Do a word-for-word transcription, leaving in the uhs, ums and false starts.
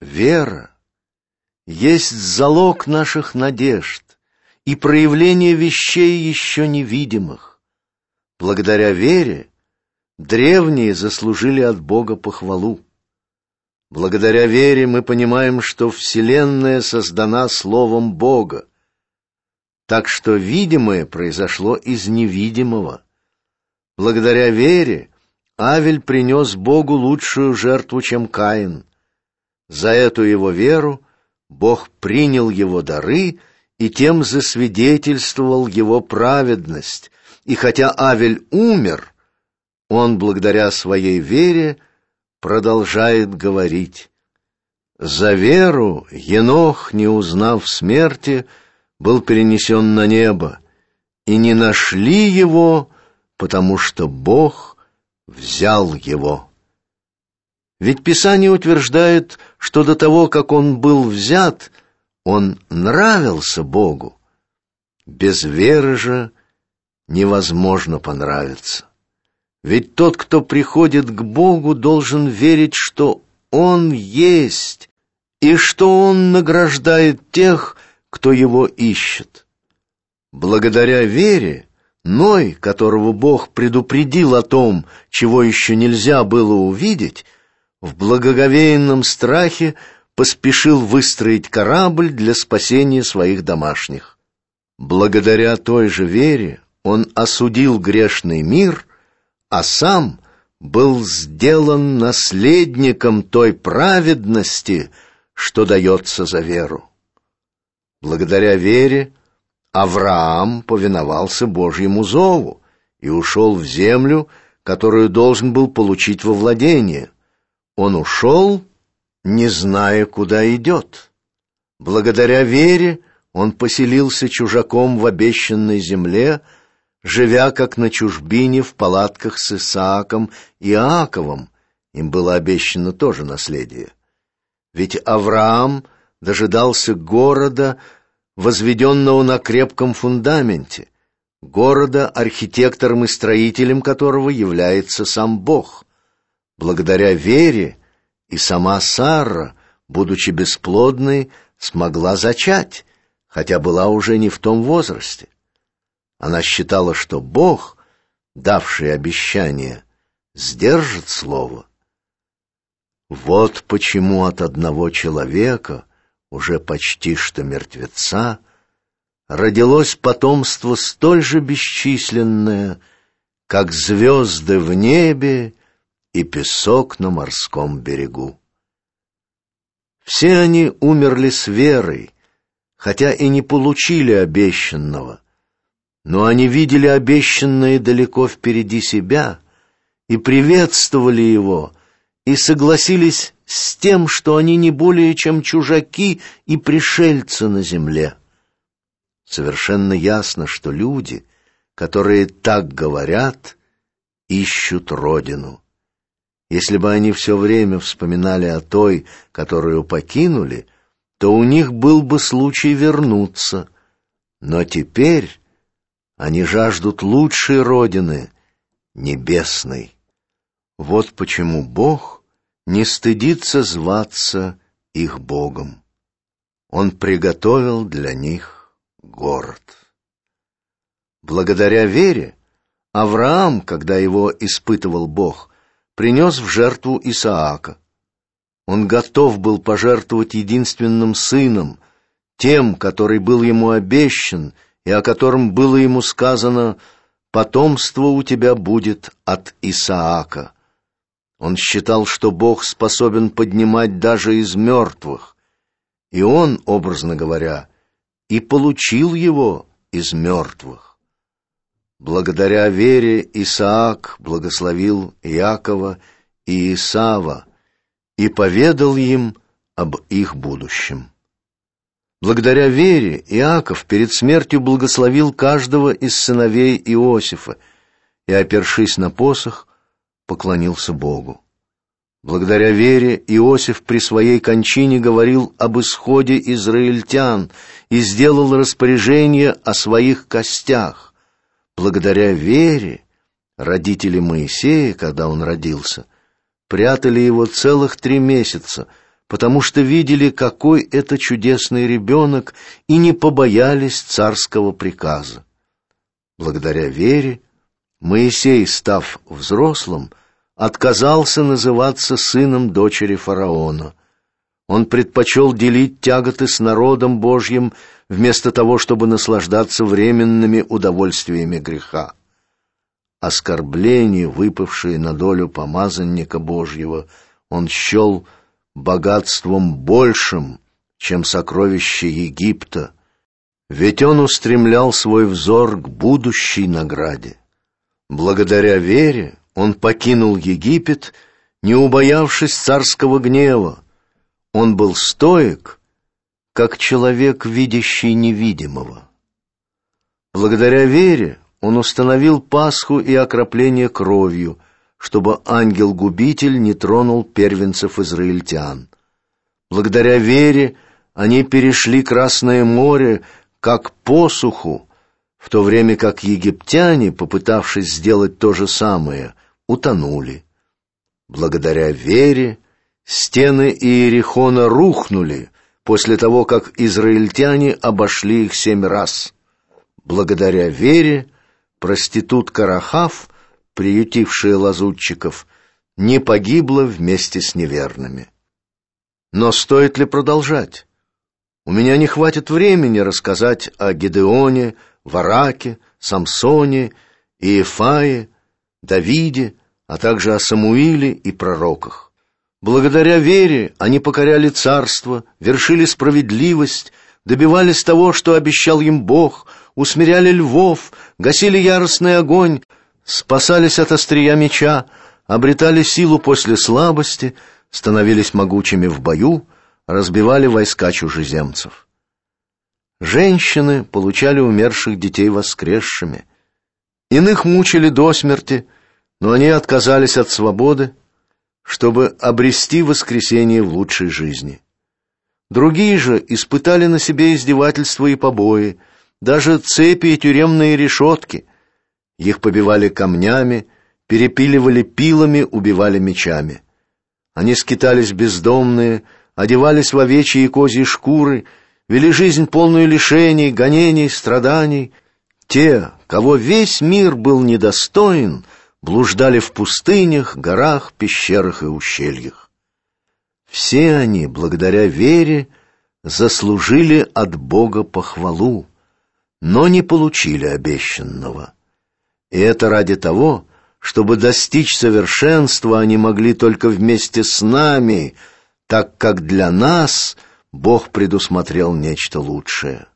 Вера есть залог наших надежд и проявление вещей еще невидимых. Благодаря вере древние заслужили от Бога похвалу. Благодаря вере мы понимаем, что Вселенная создана Словом Бога, так что видимое произошло из невидимого. Благодаря вере Авель принес Богу лучшую жертву, чем Каин. За эту его веру Бог принял его дары и тем засвидетельствовал его праведность. И хотя Авель умер, он, благодаря своей вере, продолжает говорить: «За веру Енох, не узнав смерти, был перенесен на небо, и не нашли его, потому что Бог взял его». Ведь Писание утверждает, что до того, как он был взят, он нравился Богу. Без веры же невозможно понравиться. Ведь тот, кто приходит к Богу, должен верить, что Он есть, и что Он награждает тех, кто Его ищет. Благодаря вере Ной, которого Бог предупредил о том, чего еще нельзя было увидеть, в благоговейном страхе поспешил выстроить корабль для спасения своих домашних. Благодаря той же вере он осудил грешный мир, а сам был сделан наследником той праведности, что дается за веру. Благодаря вере Авраам повиновался Божьему зову и ушел в землю, которую должен был получить во владение. Он ушел, не зная, куда идет. Благодаря вере он поселился чужаком в обещанной земле, живя как на чужбине в палатках с Исааком и Иаковом. Им было обещано тоже наследие. Ведь Авраам дожидался города, возведенного на крепком фундаменте, города, архитектором и строителем которого является сам Бог. Благодаря вере и сама Сара, будучи бесплодной, смогла зачать, хотя была уже не в том возрасте. Она считала, что Бог, давший обещание, сдержит слово. Вот почему от одного человека, уже почти что мертвеца, родилось потомство столь же бесчисленное, как звезды в небе и песок на морском берегу. Все они умерли с верой, хотя и не получили обещанного, но они видели обещанное далеко впереди себя и приветствовали его, и согласились с тем, что они не более чем чужаки и пришельцы на земле. Совершенно ясно, что люди, которые так говорят, ищут родину. Если бы они все время вспоминали о той, которую покинули, то у них был бы случай вернуться. Но теперь они жаждут лучшей родины, небесной. Вот почему Бог не стыдится зваться их Богом. Он приготовил для них город. Благодаря вере Авраам, когда его испытывал Бог, принес в жертву Исаака. Он готов был пожертвовать единственным сыном, тем, который был ему обещан, и о котором было ему сказано: «Потомство у тебя будет от Исаака». Он считал, что Бог способен поднимать даже из мертвых, и он, образно говоря, и получил его из мертвых. Благодаря вере Исаак благословил Иакова и Исава и поведал им об их будущем. Благодаря вере Иаков перед смертью благословил каждого из сыновей Иосифа и, опершись на посох, поклонился Богу. Благодаря вере Иосиф при своей кончине говорил об исходе израильтян и сделал распоряжение о своих костях. Благодаря вере родители Моисея, когда он родился, прятали его целых три месяца, потому что видели, какой это чудесный ребенок, и не побоялись царского приказа. Благодаря вере Моисей, став взрослым, отказался называться сыном дочери фараона. Он предпочел делить тяготы с народом Божьим, вместо того, чтобы наслаждаться временными удовольствиями греха. Оскорбления, выпавшие на долю помазанника Божьего, он счел богатством большим, чем сокровища Египта, ведь он устремлял свой взор к будущей награде. Благодаря вере он покинул Египет, не убоявшись царского гнева. Он был стоек, как человек, видящий невидимого. Благодаря вере он установил Пасху и окропление кровью, чтобы ангел-губитель не тронул первенцев израильтян. Благодаря вере они перешли Красное море, как посуху, в то время как египтяне, попытавшись сделать то же самое, утонули. Благодаря вере стены Иерихона рухнули после того, как израильтяне обошли их семь раз. Благодаря вере проститутка Рахав, приютившая лазутчиков, не погибла вместе с неверными. Но стоит ли продолжать? У меня не хватит времени рассказать о Гедеоне, Вараке, Самсоне, Иефае, Давиде, а также о Самуиле и пророках. Благодаря вере они покоряли царство, вершили справедливость, добивались того, что обещал им Бог, усмиряли львов, гасили яростный огонь, спасались от острия меча, обретали силу после слабости, становились могучими в бою, разбивали войска чужеземцев. Женщины получали умерших детей воскресшими. Иных мучили до смерти, но они отказались от свободы, чтобы обрести воскресение в лучшей жизни. Другие же испытали на себе издевательства и побои, даже цепи и тюремные решетки. Их побивали камнями, перепиливали пилами, убивали мечами. Они скитались бездомные, одевались в овечьи и козьи шкуры, вели жизнь полную лишений, гонений, страданий. Те, кого весь мир был недостоин, блуждали в пустынях, горах, пещерах и ущельях. Все они, благодаря вере, заслужили от Бога похвалу, но не получили обещанного. И это ради того, чтобы достичь совершенства, они могли только вместе с нами, так как для нас Бог предусмотрел нечто лучшее.